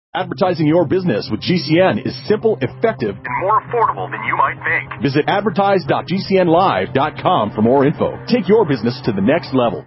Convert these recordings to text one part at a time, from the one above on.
Advertising your business with GCN is simple, effective, and more affordable than you might think. Visit advertise.gcnlive.com for more info. Take your business to the next level.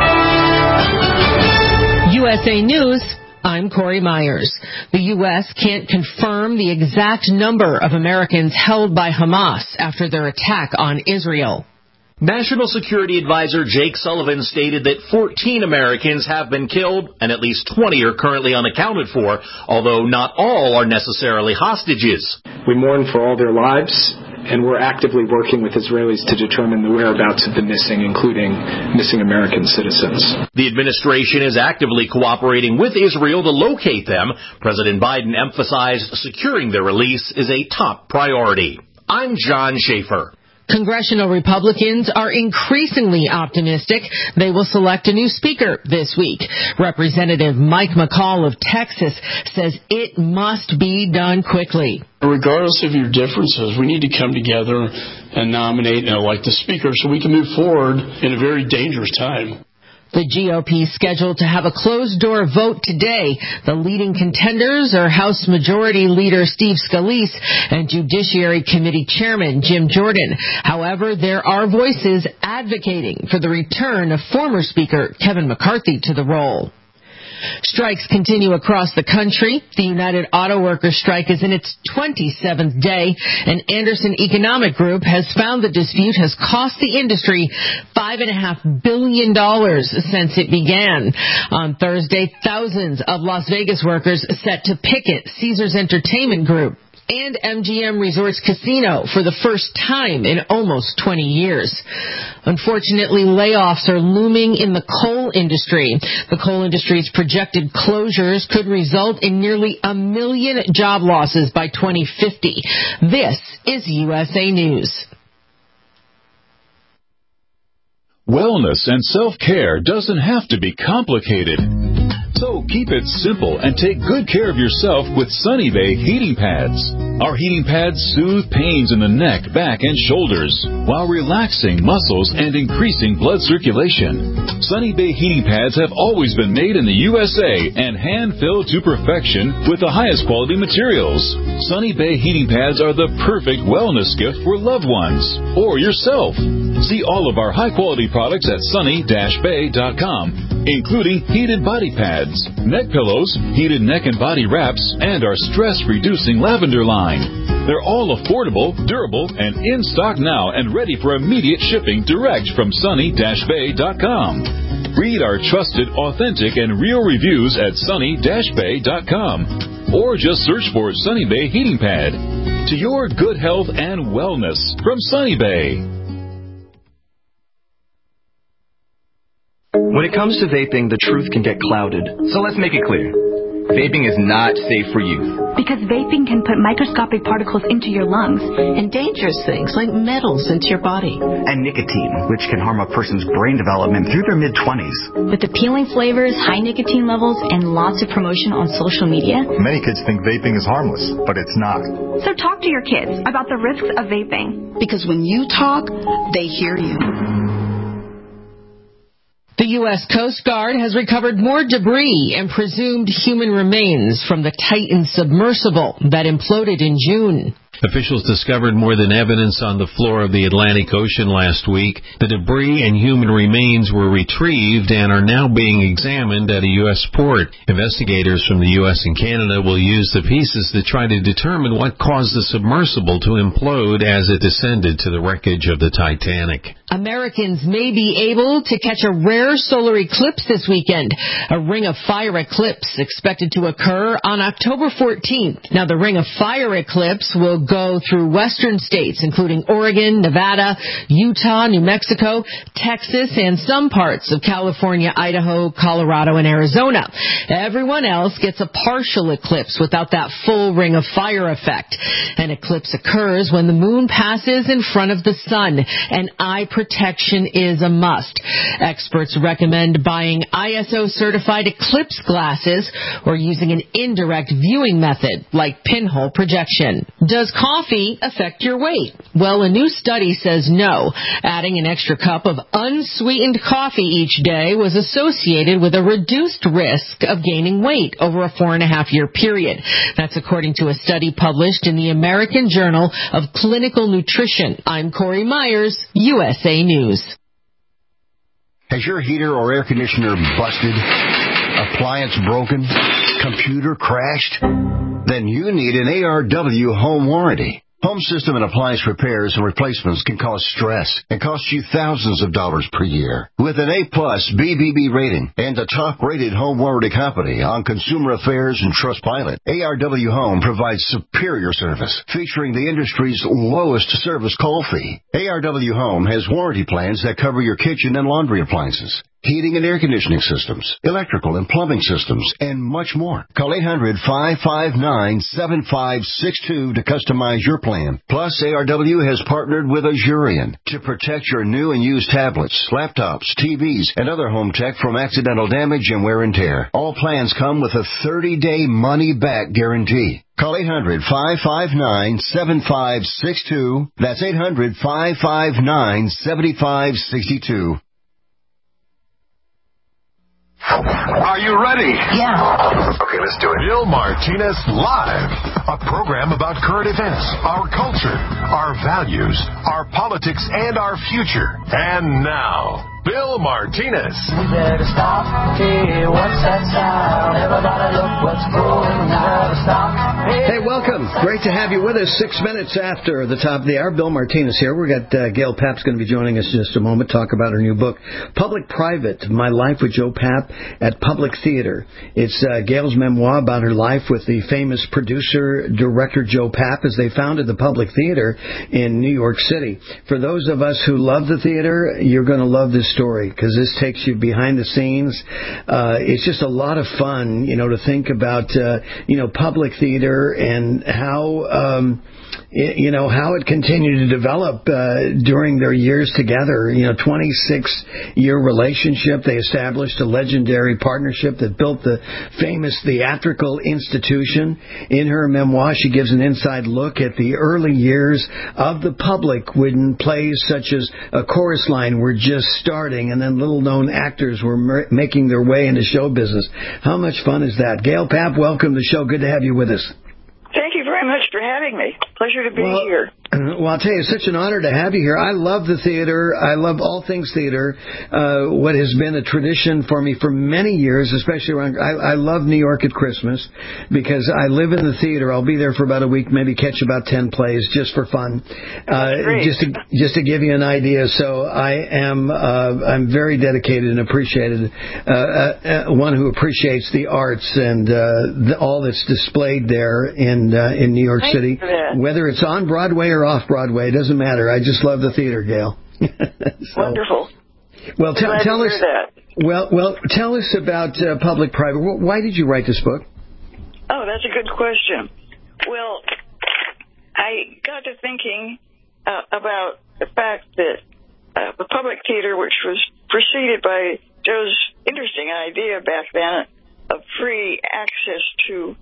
USA News, I'm Corey Myers. The U.S. can't confirm the exact number of Americans held by Hamas after their attack on Israel. National Security Advisor Jake Sullivan stated that 14 Americans have been killed and at least 20 are currently unaccounted for, although not all are necessarily hostages. We mourn for all their lives, and we're actively working with Israelis to determine the whereabouts of the missing, including missing American citizens. The administration is actively cooperating with Israel to locate them. President Biden emphasized securing their release is a top priority. I'm John Schaefer. Congressional Republicans are increasingly optimistic they will select a new speaker this week. Representative Mike McCall of Texas says it must be done quickly. Regardless of your differences, we need to come together and nominate and elect a speaker so we can move forward in a very dangerous time. The GOP is scheduled to have a closed-door vote today. The leading contenders are House Majority Leader Steve Scalise and Judiciary Committee Chairman Jim Jordan. However, there are voices advocating for the return of former Speaker Kevin McCarthy to the role. Strikes continue across the country. The United Auto Workers strike is in its 27th day, and Anderson Economic Group has found the dispute has cost the industry $5.5 billion since it began. On Thursday, thousands of Las Vegas workers set to picket Caesars Entertainment Group and MGM Resorts Casino for the first time in almost 20 years. Unfortunately, layoffs are looming in the coal industry. The coal industry's projected closures could result in nearly 1 million job losses by 2050. This is USA News. Wellness and self-care doesn't have to be complicated. So keep it simple and take good care of yourself with Sunny Bay heating pads. Our heating pads soothe pains in the neck, back, and shoulders while relaxing muscles and increasing blood circulation. Sunny Bay heating pads have always been made in the USA and hand-filled to perfection with the highest quality materials. Sunny Bay heating pads are the perfect wellness gift for loved ones or yourself. See all of our high-quality products at sunny-bay.com, including heated body pads, neck pillows, heated neck and body wraps, and our stress-reducing lavender line. They're all affordable, durable, and in stock now and ready for immediate shipping direct from sunny-bay.com. Read our trusted, authentic, and real reviews at sunny-bay.com. Or just search for Sunny Bay Heating Pad. To your good health and wellness from Sunny Bay. When it comes to vaping, the truth can get clouded. So let's make it clear. Vaping is not safe for youth. Because vaping can put microscopic particles into your lungs. And dangerous things like metals into your body. And nicotine, which can harm a person's brain development through their mid-20s. With appealing flavors, high nicotine levels, and lots of promotion on social media. Many kids think vaping is harmless, but it's not. So talk to your kids about the risks of vaping. Because when you talk, they hear you. The U.S. Coast Guard has recovered more debris and presumed human remains from the Titan submersible that imploded in June. Officials discovered more than evidence on the floor of the Atlantic Ocean last week. The debris and human remains were retrieved and are now being examined at a U.S. port. Investigators from the U.S. and Canada will use the pieces to try to determine what caused the submersible to implode as it descended to the wreckage of the Titanic. Americans may be able to catch a rare solar eclipse this weekend. A ring of fire eclipse expected to occur on October 14th. Now, the ring of fire eclipse will go through western states, including Oregon, Nevada, Utah, New Mexico, Texas, and some parts of California, Idaho, Colorado, and Arizona. Everyone else gets a partial eclipse without that full ring of fire effect. An eclipse occurs when the moon passes in front of the sun. An eye protection is a must. Experts recommend buying ISO-certified eclipse glasses or using an indirect viewing method like pinhole projection. Does coffee affect your weight? Well, a new study says no. Adding an extra cup of unsweetened coffee each day was associated with a reduced risk of gaining weight over a 4.5-year period. That's according to a study published in the American Journal of Clinical Nutrition. I'm Corey Myers, USA News. Has your heater or air conditioner busted? Appliance broken? Computer crashed? Then you need an ARW home warranty. Home system and appliance repairs and replacements can cause stress and cost you thousands of dollars per year. With an A-plus BBB rating and a top-rated home warranty company on Consumer Affairs and Trustpilot, ARW Home provides superior service, featuring the industry's lowest service call fee. ARW Home has warranty plans that cover your kitchen and laundry appliances, heating and air conditioning systems, electrical and plumbing systems, and much more. Call 800-559-7562 to customize your plan. Plus, ARW has partnered with Azurian to protect your new and used tablets, laptops, TVs, and other home tech from accidental damage and wear and tear. All plans come with a 30-day money-back guarantee. Call 800-559-7562. That's 800-559-7562. Are you ready? Yeah. Okay, let's do it. Bill Martinez Live, a program about current events, our culture, our values, our politics, and our future. And now, Bill Martinez. We better stop. Hey, what's that sound? Everybody look what's going on. Stop. Hey, welcome. Great to have you with us. 6 minutes after the top of the hour. Bill Martinez here. We've got Gail Papp's going to be joining us in just a moment, talk about her new book, Public-Private, My Life with Joe Papp at Public Theater. It's Gail's memoir about her life with the famous producer-director Joe Papp as they founded the Public Theater in New York City. For those of us who love the theater, you're going to love this story because this takes you behind the scenes. It's just a lot of fun, to think about, public theater and how, how it continued to develop during their years together. 26-year relationship. They established a legendary partnership that built the famous theatrical institution. In her memoir, she gives an inside look at the early years of the Public when plays such as A Chorus Line were just starting and then little-known actors were making their way into show business. How much fun is that? Gail Papp, welcome to the show. Good to have you with us. Thank you very much for having me. Pleasure to be here. Well, I'll tell you, it's such an honor to have you here. I love the theater. I love all things theater. What has been a tradition for me for many years, especially around, I love New York at Christmas because I live in the theater. I'll be there for about a week, maybe catch about 10 plays just for fun. Just to give you an idea. So I'm very dedicated and appreciated, one who appreciates the arts and all that's displayed there in New York City. Whether it's on Broadway or off Broadway, it doesn't matter. I just love the theater, Gail. Wonderful. Well, tell us. Well, tell us about Public-Private. Why did you write this book? Oh, that's a good question. Well, I got to thinking about the fact that the Public Theater, which was preceded by Joe's interesting idea back then of free access to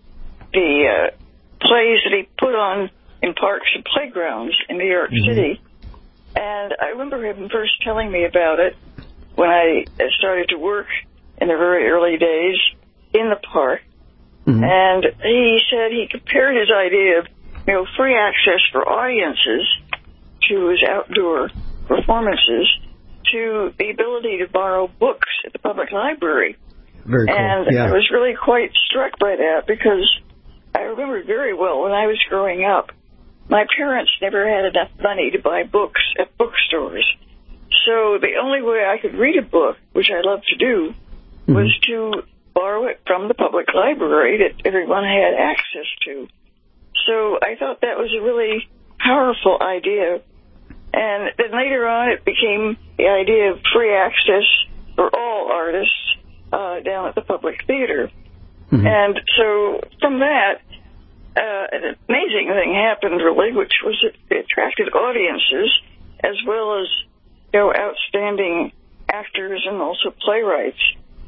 the plays that he put on in parks and playgrounds in New York City. And I remember him first telling me about it when I started to work in the very early days in the park. And he said he compared his idea of, free access for audiences to his outdoor performances to the ability to borrow books at the public library. Very cool. And I was really quite struck by that because I remember very well when I was growing up, my parents never had enough money to buy books at bookstores. So the only way I could read a book, which I love to do, was to borrow it from the public library that everyone had access to. So I thought that was a really powerful idea. And then later on it became the idea of free access for all artists down at the Public Theater. And so from that, an amazing thing happened, really, which was it attracted audiences as well as outstanding actors and also playwrights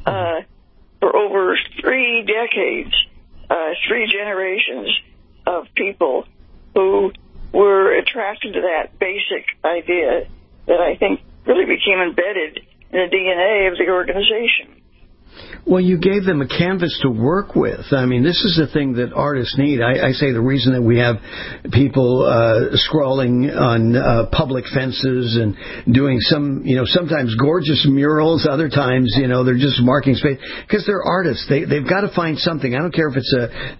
for over 3 decades, 3 generations of people who were attracted to that basic idea that I think really became embedded in the DNA of the organization. Well, you gave them a canvas to work with. I mean, this is the thing that artists need. I say the reason that we have people scrawling on public fences and doing sometimes gorgeous murals, other times, they're just marking space, because they're artists. They've got to find something. I don't care if it's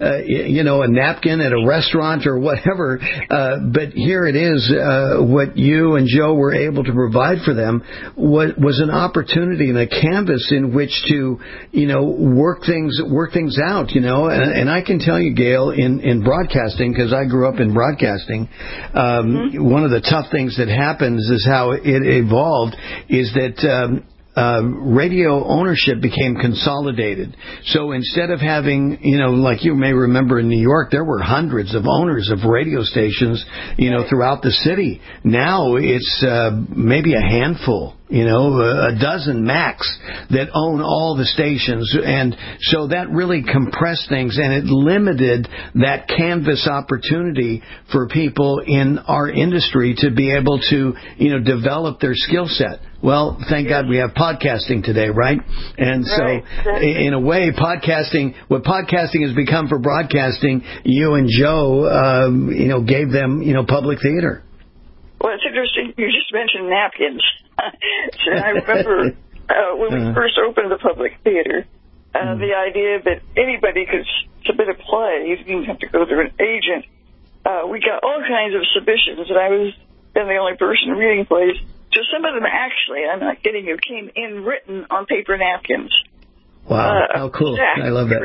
a napkin at a restaurant or whatever, but here it is. What you and Joe were able to provide for them was an opportunity and a canvas in which to work things out, and I can tell you, Gail, in broadcasting, because I grew up in broadcasting, one of the tough things that happens is how it evolved is that radio ownership became consolidated. So instead of having, like you may remember in New York, there were hundreds of owners of radio stations, throughout the city. Now it's maybe a handful, a dozen max that own all the stations. And so that really compressed things, and it limited that canvas opportunity for people in our industry to be able to, develop their skill set. Well, thank God we have podcasting today, right? And so, in a way, what podcasting has become for broadcasting, you and Joe, gave them, public theater. Well, it's interesting. You just mentioned napkins. So I remember when we first opened the public theater, the idea that anybody could submit a play, you didn't have to go through an agent. We got all kinds of submissions, and I was then the only person reading plays. So some of them actually, I'm not kidding you, came in written on paper napkins. Wow, how cool. I love that.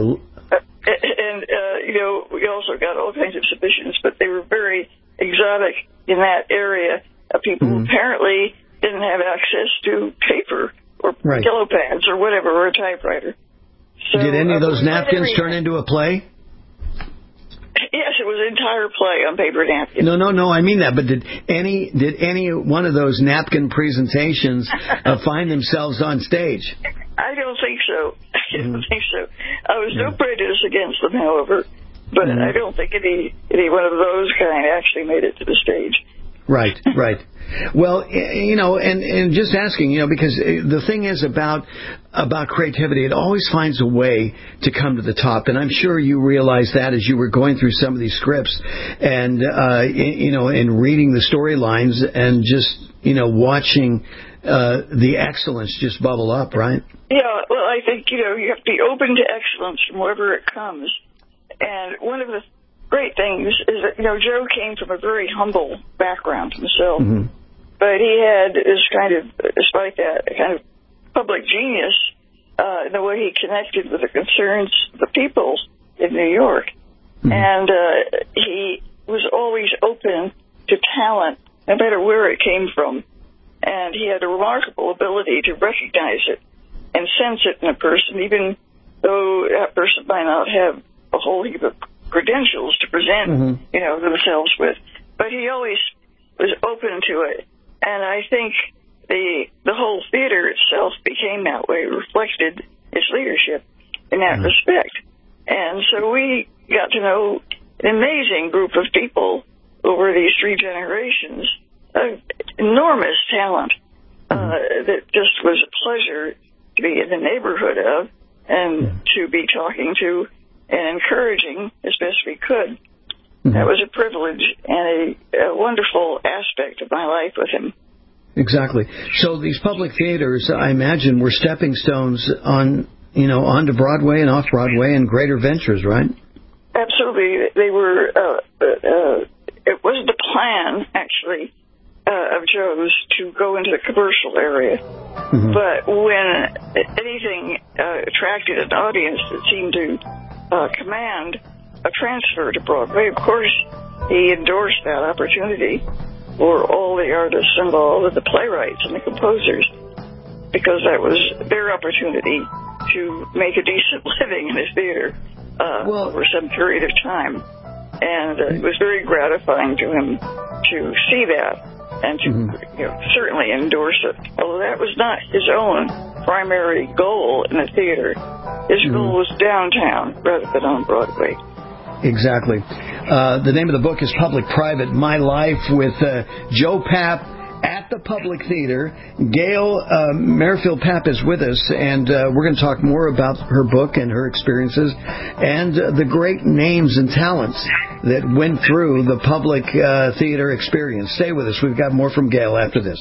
We also got all kinds of submissions, but they were very exotic in that area of people who apparently didn't have access to paper or yellow pads or whatever, or a typewriter. So, did any of those napkins turn into a play? Yes, it was an entire play on paper napkins. No, I mean that. But did any one of those napkin presentations find themselves on stage? I don't think so. I don't think so. I was no prejudice against them, however, but I don't think any one of those kind actually made it to the stage. Right. Well, and just asking, because the thing is about creativity, it always finds a way to come to the top. And I'm sure you realized that as you were going through some of these scripts and, and reading the storylines and just, watching the excellence just bubble up, right? Yeah, well, I think, you have to be open to excellence from wherever it comes. And one of the great things is that, Joe came from a very humble background himself, but he had this despite that, a kind of public genius in the way he connected with the concerns of the people in New York. And he was always open to talent, no matter where it came from. And he had a remarkable ability to recognize it and sense it in a person, even though that person might not have a whole heap of credentials to present, themselves with. But he always was open to it. And I think the whole theater itself became that way, reflected its leadership in that respect. And so we got to know an amazing group of people over these 3 generations of enormous talent that just was a pleasure to be in the neighborhood of and to be talking to and encouraging as best we could. That was a privilege and a wonderful aspect of my life with him. Exactly. So these public theaters, I imagine, were stepping stones onto Broadway and off Broadway and greater ventures, right? Absolutely. They were, it wasn't a plan, actually, of Joe's to go into the commercial area. But when anything attracted an audience that seemed to command a transfer to Broadway, of course, he endorsed that opportunity for all the artists involved, and the playwrights and the composers, because that was their opportunity to make a decent living in the theater over some period of time. And it was very gratifying to him to see that. and to certainly endorse it. Although that was not his own primary goal in the theater. His goal was downtown rather than on Broadway. Exactly. The name of the book is Public-Private, My Life, with Joe Papp at the Public Theater. Gail Merrifield Papp is with us, and we're going to talk more about her book and her experiences and the great names and talents that went through the Public Theater experience. Stay with us. We've got more from Gail after this.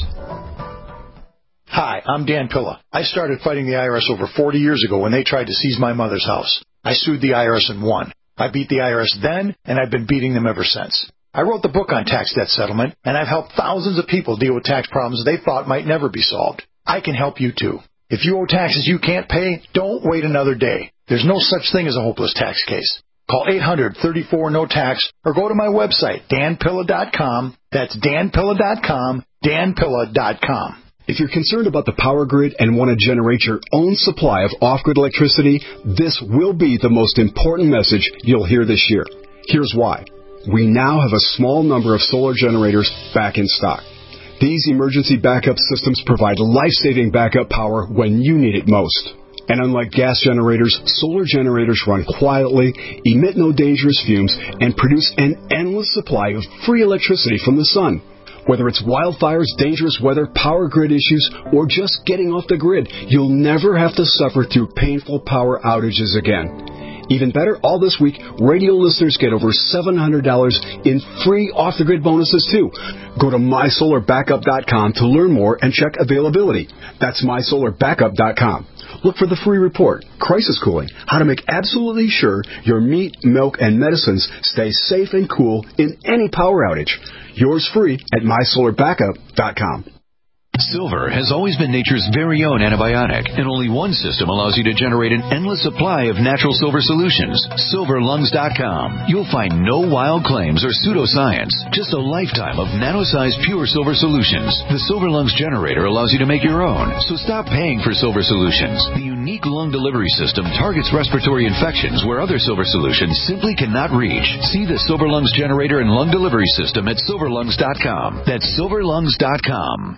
Hi, I'm Dan Pilla. I started fighting the IRS over 40 years ago when they tried to seize my mother's house. I sued the IRS and won. I beat the IRS then, and I've been beating them ever since. I wrote the book on tax debt settlement, and I've helped thousands of people deal with tax problems they thought might never be solved. I can help you, too. If you owe taxes you can't pay, don't wait another day. There's no such thing as a hopeless tax case. Call 800-34-NO-TAX or go to my website, danpilla.com. That's danpilla.com, danpilla.com. If you're concerned about the power grid and want to generate your own supply of off-grid electricity, this will be the most important message you'll hear this year. Here's why. We now have a small number of solar generators back in stock. These emergency backup systems provide life-saving backup power when you need it most. And unlike gas generators, solar generators run quietly, emit no dangerous fumes, and produce an endless supply of free electricity from the sun. Whether it's wildfires, dangerous weather, power grid issues, or just getting off the grid, you'll never have to suffer through painful power outages again. Even better, all this week, radio listeners get over $700 in free off-the-grid bonuses, too. Go to mysolarbackup.com to learn more and check availability. That's mysolarbackup.com. Look for the free report, Crisis Cooling, how to make absolutely sure your meat, milk, and medicines stay safe and cool in any power outage. Yours free at mysolarbackup.com. Silver has always been nature's very own antibiotic, and only one system allows you to generate an endless supply of natural silver solutions. SilverLungs.com. You'll find no wild claims or pseudoscience, just a lifetime of nano-sized pure silver solutions. The Silver Lungs generator allows you to make your own, so stop paying for silver solutions. The unique lung delivery system targets respiratory infections where other silver solutions simply cannot reach. See the Silver Lungs generator and lung delivery system at SilverLungs.com. That's SilverLungs.com.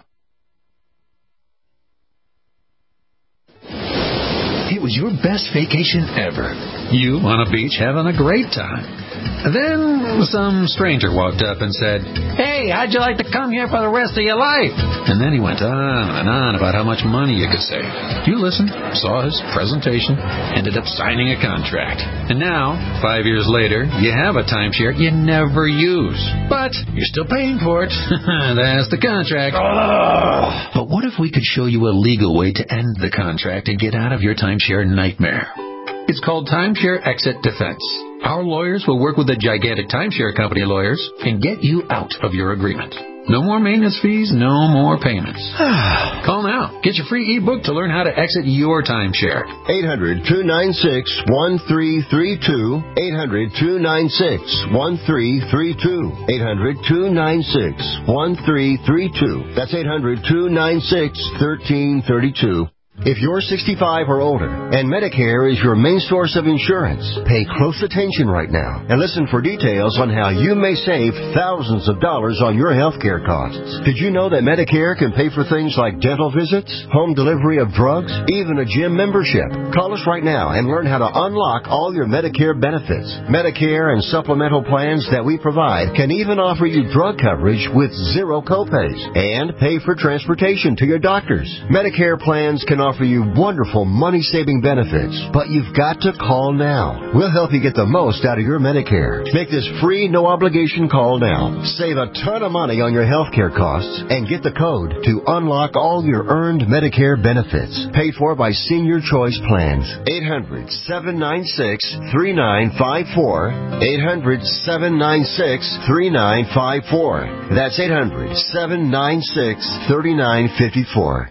It was your best vacation ever. You on a beach having a great time. Then some stranger walked up and said, "Hey, how'd you like to come here for the rest of your life?" And then he went on and on about how much money you could save. You listened, saw his presentation, ended up signing a contract. And now, 5 years later, you have a timeshare you never use. But you're still paying for it. That's the contract. But what if we could show you a legal way to end the contract and get out of your timeshare nightmare? It's called Timeshare Exit Defense. Our lawyers will work with the gigantic timeshare company lawyers and get you out of your agreement. No more maintenance fees, no more payments. Call now. Get your free ebook to learn how to exit your timeshare. 800-296-1332. 800-296-1332. 800-296-1332. That's 800-296-1332. If you're 65 or older and Medicare is your main source of insurance, pay close attention right now and listen for details on how you may save thousands of dollars on your health care costs. Did you know that Medicare can pay for things like dental visits, home delivery of drugs, even a gym membership? Call us right now and learn how to unlock all your Medicare benefits. Medicare and supplemental plans that we provide can even offer you drug coverage with zero copays and pay for transportation to your doctors. Medicare plans can offer you wonderful money-saving benefits, but you've got to call now. We'll help you get the most out of your Medicare. Make this free, no-obligation call now. Save a ton of money on your health care costs and get the code to unlock all your earned Medicare benefits. Paid for by Senior Choice Plans. 800-796-3954. 800-796-3954. That's 800-796-3954.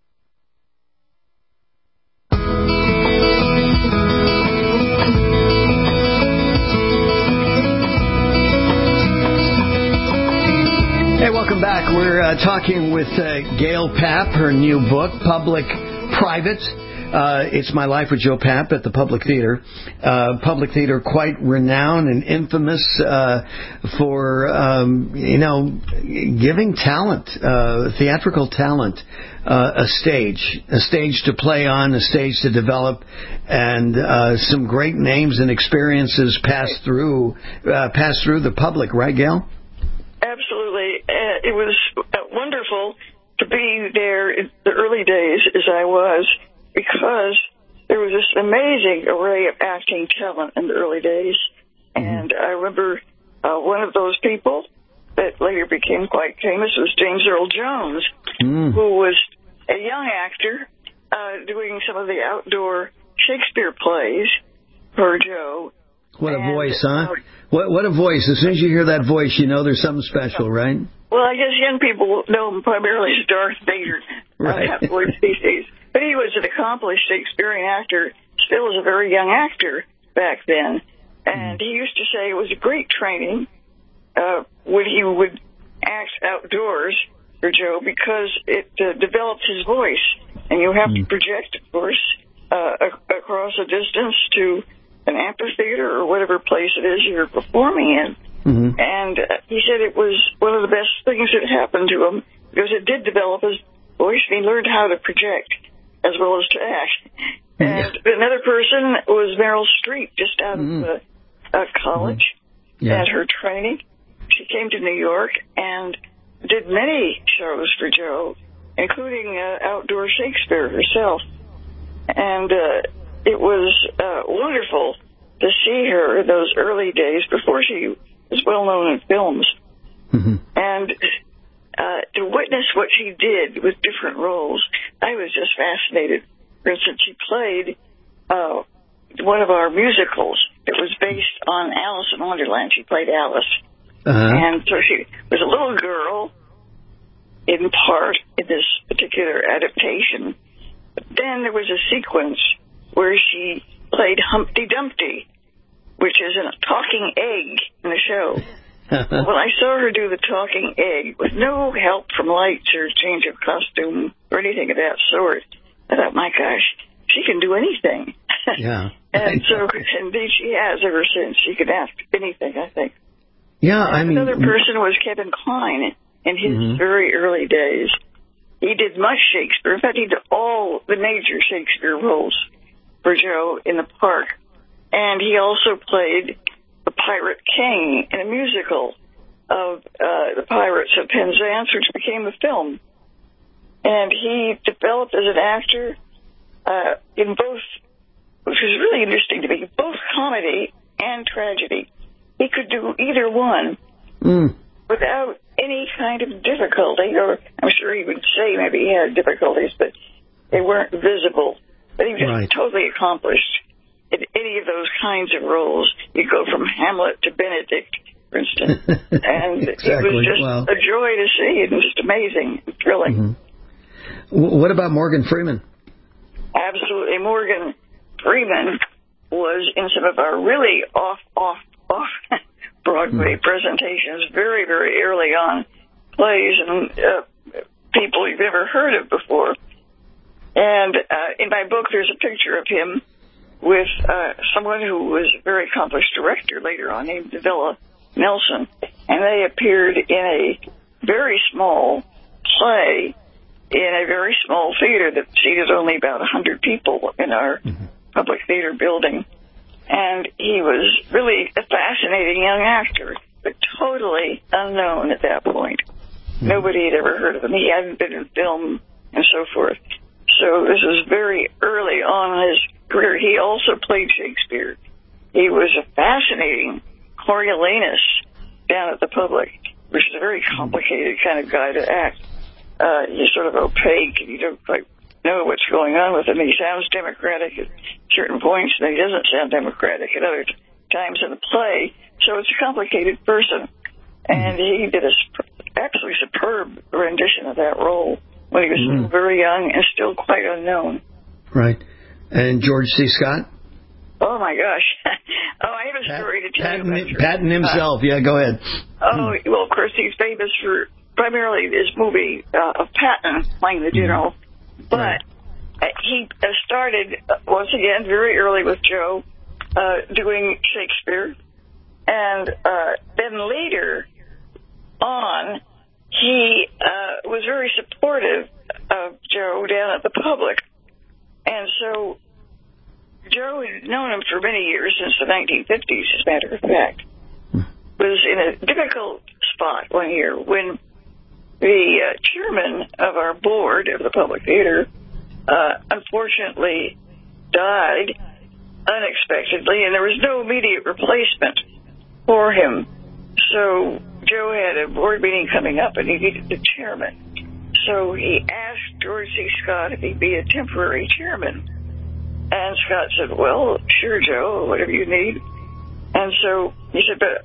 Hey, welcome back. We're talking with Gail Papp, her new book, Public-Private, It's My Life with Joe Papp at the Public Theater. Public Theater, quite renowned and infamous for, giving talent, theatrical talent, a stage to play on, a stage to develop, and some great names and experiences pass through the public, right, Gail? Absolutely. It was wonderful to be there in the early days, as I was, because there was this amazing array of acting talent in the early days. And I remember one of those people that later became quite famous was James Earl Jones, who was a young actor doing some of the outdoor Shakespeare plays for Joe. What a voice, huh? What a voice. As soon as you hear that voice, you know there's something special, right? Well, I guess young people know him primarily as Darth Vader. Right. These days. But he was an accomplished Shakespearean actor, still was a very young actor back then. And he used to say it was a great training when he would act outdoors for Joe, because it develops his voice. And you have to project, of course, across a distance to an amphitheater or whatever place it is you're performing in. And he said it was one of the best things that happened to him, because it did develop his voice, and he learned how to project as well as to act. And another person was Meryl Streep, just out of college, at her training. She came to New York and did many shows for Joe, including outdoor Shakespeare herself. And it was wonderful to see her in those early days before she was well known in films. And to witness what she did with different roles, I was just fascinated. For instance, she played one of our musicals. It was based on Alice in Wonderland. She played Alice. And so she was a little girl, in part, in this particular adaptation. But then there was a sequence where she played Humpty Dumpty, which is a talking egg in the show. When I saw her do the talking egg with no help from lights or change of costume or anything of that sort, I thought, my gosh, she can do anything. And so, indeed, she has ever since. She could ask anything, I think. Another person was Kevin Kline in his very early days. He did much Shakespeare. In fact, he did all the major Shakespeare roles for Joe in the park. And he also played the Pirate King in a musical of the Pirates of Penzance, which became a film. And he developed as an actor in both, which was really interesting to me, both comedy and tragedy. He could do either one without any kind of difficulty, or I'm sure he would say maybe he had difficulties, but they weren't visible. But he was totally accomplished in any of those kinds of roles. You go from Hamlet to Benedict, for instance. And it was just a joy to see, and just amazing and thrilling. What about Morgan Freeman? Absolutely. Morgan Freeman was in some of our really off Broadway presentations, very, very early on, plays and people you've never heard of before. And in my book, there's a picture of him with someone who was a very accomplished director later on, named Davila Nelson. And they appeared in a very small play in a very small theater that seated only about 100 people in our public theater building. And he was really a fascinating young actor, but totally unknown at that point. Nobody had ever heard of him. He hadn't been in film and so forth. So this was very early on in his career. He also played Shakespeare. He was a fascinating Coriolanus down at the Public, which is a very complicated kind of guy to act. He's sort of opaque, and you don't quite know what's going on with him. He sounds democratic at certain points, and he doesn't sound democratic at other times in the play. So it's a complicated person. And he did a absolutely superb rendition of that role when he was still very young and still quite unknown. Right. And George C. Scott? Oh, my gosh. I have a story to tell you about Patton himself. Go ahead. Well, of course, he's famous for primarily his movie of Patton playing the general. But he started, once again, very early with Joe, doing Shakespeare. And then later on, he was very supportive of Joe down at the Public. And so Joe had known him for many years, since the 1950s, as a matter of fact. Was in a difficult spot one year when the chairman of our board of the Public Theater unfortunately died unexpectedly, and there was no immediate replacement for him. So Joe had a board meeting coming up, and he needed the chairman. So he asked George C. Scott if he'd be a temporary chairman. And Scott said, well, sure, Joe, whatever you need. And so he said, but,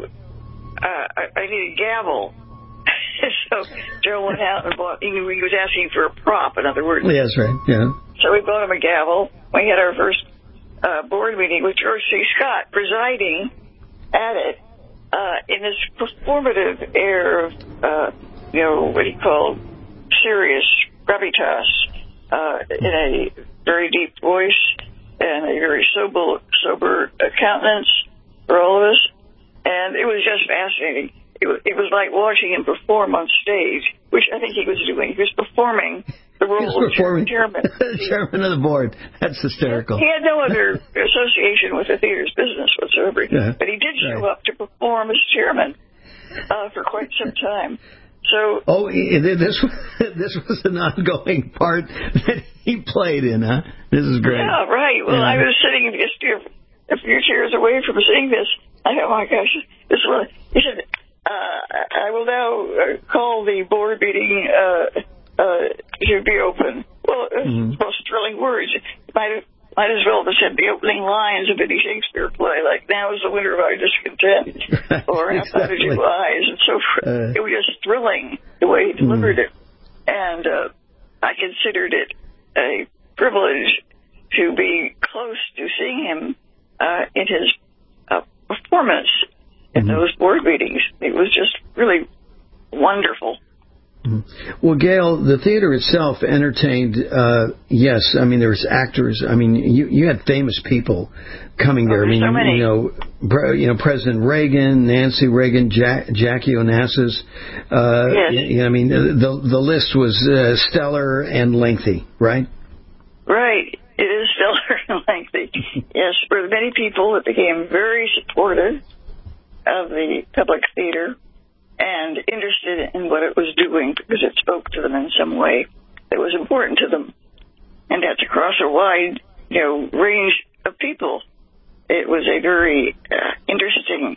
I need a gavel. So Joe went out and bought, he was asking for a prop, in other words. Yes, right, yeah. So we bought him a gavel. We had our first board meeting with George C. Scott presiding at it in this performative air of, what he called serious gravitas, in a very deep voice and a very sober countenance for all of us. And it was just fascinating. It was like watching him perform on stage, which I think he was doing. He was performing the role of chairman. Chairman of the board. That's hysterical. He had no other association with the theater's business whatsoever, but he did show up to perform as chairman for quite some time. So, this was an ongoing part that he played in, huh? This is great. Yeah, right. Well, I was sitting just a few chairs away from seeing this. I thought, oh my gosh, this one. He said, I will now call the board meeting to be open. Well, the most thrilling words. Might as well have said the opening lines of any Shakespeare play, like, now is the winter of our discontent, or how about you eyes, and so forth. It was just thrilling the way he delivered it. And I considered it a privilege to be close to seeing him in his performance in those board meetings. It was just really wonderful. Well, Gail, the theater itself entertained, yes, I mean, there was actors. I mean, you had famous people coming there. I mean, so many. President Reagan, Nancy Reagan, Jackie Onassis. Yes. I mean, the list was stellar and lengthy, right? Right. It is stellar and lengthy. Yes, for many people, it became very supportive of the Public Theater and interested in what it was doing because it spoke to them in some way that was important to them. And that's across a wide, range of people. It was a very interesting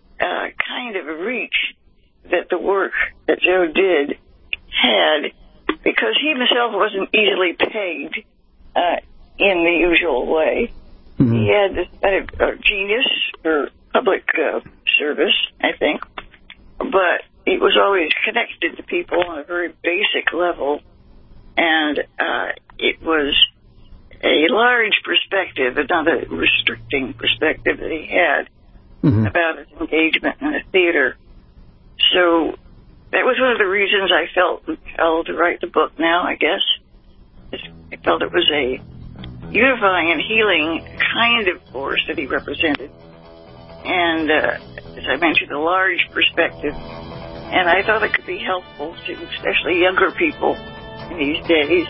kind of a reach that the work that Joe did had, because he himself wasn't easily pegged in the usual way. He had this kind of genius for public service, I think, but he was always connected to people on a very basic level, and it was a large perspective, and not a restricting perspective that he had about his engagement in the theater. So that was one of the reasons I felt compelled to write the book now, I guess. I felt it was a unifying and healing kind of force that he represented. And, as I mentioned, a large perspective. And I thought it could be helpful to especially younger people in these days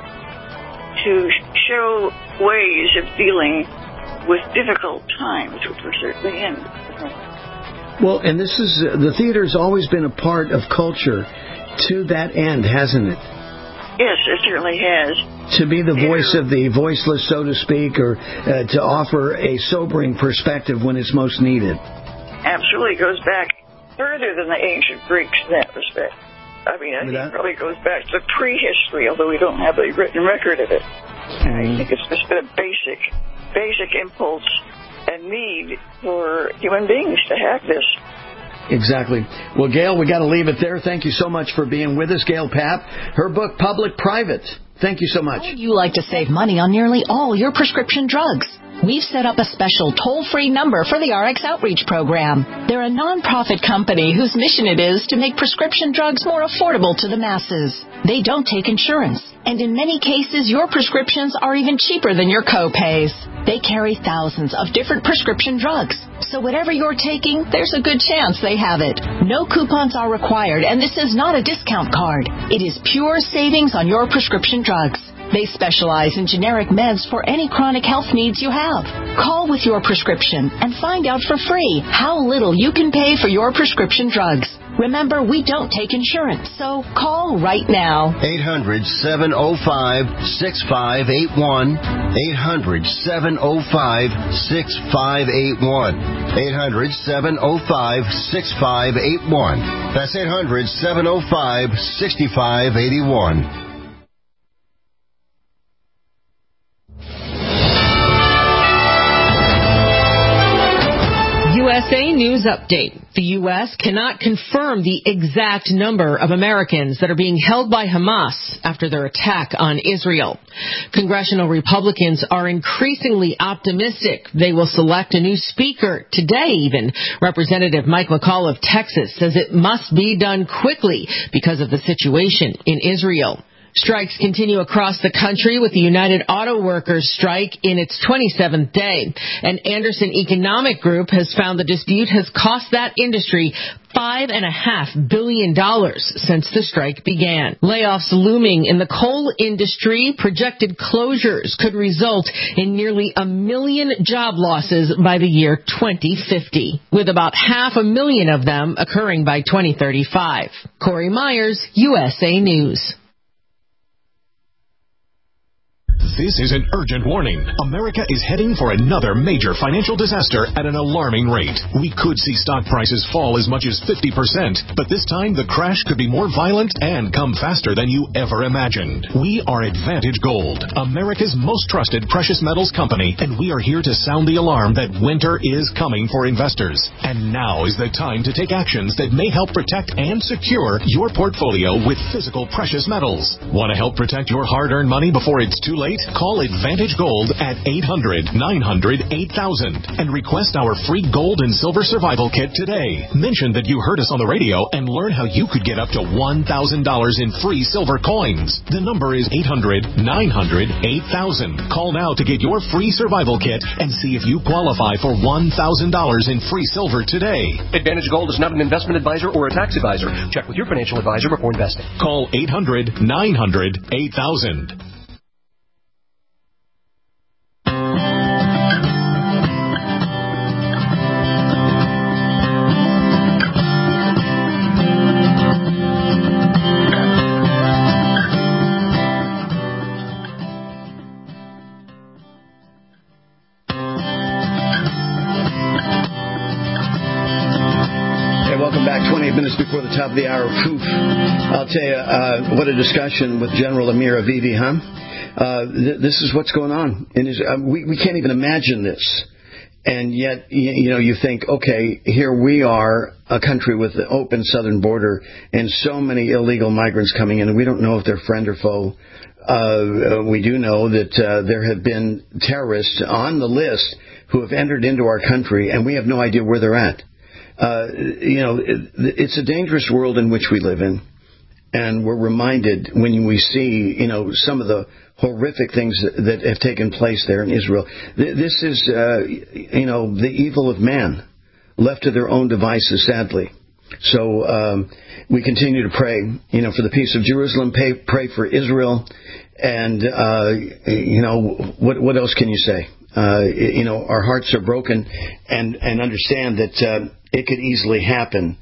to show ways of dealing with difficult times, which we're certainly in. Well, and this is, the theater's always been a part of culture to that end, hasn't it? Yes, it certainly has. To be the voice of the voiceless, so to speak, or to offer a sobering perspective when it's most needed. Absolutely. It goes back further than the ancient Greeks in that respect. I think it probably goes back to prehistory, although we don't have a written record of it. I think it's just been a basic impulse and need for human beings to have this. Exactly. Well, Gail, we got to leave it there. Thank you so much for being with us, Gail Papp. Her book, Public Private. Thank you so much. Would you like to save money on nearly all your prescription drugs? We've set up a special toll-free number for the RX Outreach Program. They're a nonprofit company whose mission it is to make prescription drugs more affordable to the masses. They don't take insurance, and in many cases, your prescriptions are even cheaper than your co-pays. They carry thousands of different prescription drugs, so whatever you're taking, there's a good chance they have it. No coupons are required, and this is not a discount card. It is pure savings on your prescription drugs. They specialize in generic meds for any chronic health needs you have. Call with your prescription and find out for free how little you can pay for your prescription drugs. Remember, we don't take insurance, so call right now. 800-705-6581. 800-705-6581. 800-705-6581. That's 800-705-6581. USA News Update. The U.S. cannot confirm the exact number of Americans that are being held by Hamas after their attack on Israel. Congressional Republicans are increasingly optimistic they will select a new speaker today even. Representative Mike McCall of Texas says it must be done quickly because of the situation in Israel. Strikes continue across the country with the United Auto Workers strike in its 27th day. And Anderson Economic Group has found the dispute has cost that industry $5.5 billion since the strike began. Layoffs looming in the coal industry. Projected closures could result in nearly 1 million job losses by the year 2050, with about 500,000 of them occurring by 2035. Corey Myers, USA News. This is an urgent warning. America is heading for another major financial disaster at an alarming rate. We could see stock prices fall as much as 50%, but this time the crash could be more violent and come faster than you ever imagined. We are Advantage Gold, America's most trusted precious metals company, and we are here to sound the alarm that winter is coming for investors. And now is the time to take actions that may help protect and secure your portfolio with physical precious metals. Want to help protect your hard-earned money before it's too late? Call Advantage Gold at 800-900-8000 and request our free gold and silver survival kit today. Mention that you heard us on the radio and learn how you could get up to $1,000 in free silver coins. The number is 800-900-8000. Call now to get your free survival kit and see if you qualify for $1,000 in free silver today. Advantage Gold is not an investment advisor or a tax advisor. Check with your financial advisor before investing. Call 800-900-8000. Before the top of the hour, I'll tell you, what a discussion with General Amir Avivi, huh? This is what's going on. We can't even imagine this. And yet, you think, okay, here we are, a country with an open southern border and so many illegal migrants coming in, and we don't know if they're friend or foe. We do know that there have been terrorists on the list who have entered into our country, and we have no idea where they're at. It's a dangerous world in which we live in, and we're reminded when we see, some of the horrific things that have taken place there in Israel. This is, the evil of man, left to their own devices, sadly. So we continue to pray, for the peace of Jerusalem, pray for Israel, and, what else can you say? Our hearts are broken, and understand that it could easily happen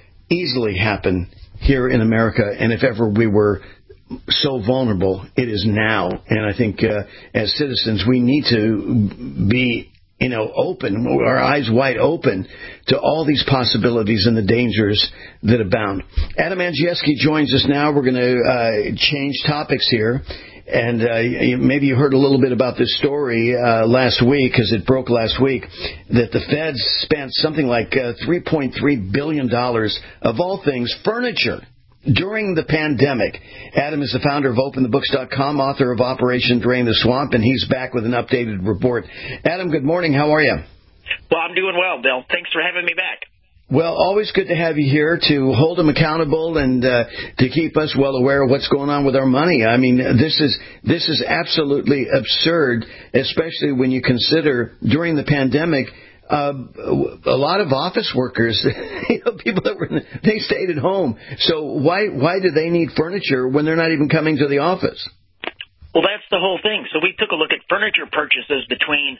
here in America. And if ever we were so vulnerable, it is now. And I think as citizens, we need to be, open, our eyes wide open to all these possibilities and the dangers that abound. Adam Andrzejewski joins us now. We're going to change topics here. And maybe you heard a little bit about this story last week, because it broke last week, that the feds spent something like $3.3 billion of all things, furniture, during the pandemic. Adam is the founder of OpenTheBooks.com, author of Operation Drain the Swamp, and he's back with an updated report. Adam, good morning. How are you? Well, I'm doing well, Bill. Thanks for having me back. Well, always good to have you here to hold them accountable and to keep us well aware of what's going on with our money. I mean, this is absolutely absurd, especially when you consider during the pandemic, a lot of office workers, people that they stayed at home. So why do they need furniture when they're not even coming to the office? Well, that's the whole thing. So we took a look at furniture purchases between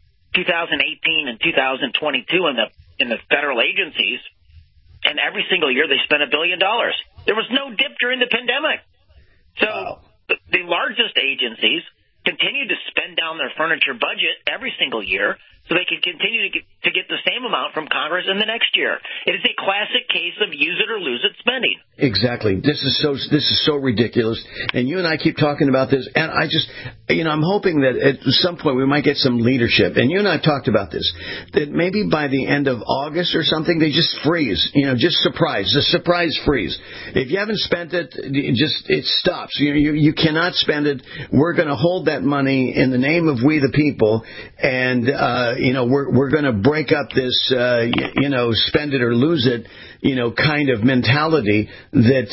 2018 and 2022 in the federal agencies, and every single year they spent $1 billion. There was no dip during the pandemic. So the largest agencies continue to spend down their furniture budget every single year so they can continue to get the same amount from Congress in the next year. It is a classic case of use it or lose it spending. Exactly. This is so ridiculous. And you and I keep talking about this, and I just, I'm hoping that at some point we might get some leadership. And you and I talked about this, that maybe by the end of August or something, they just freeze, just the surprise freeze. If you haven't spent it, it stops. You cannot spend it. We're going to hold that money in the name of we the people, and we're going to break up this spend it or lose it kind of mentality that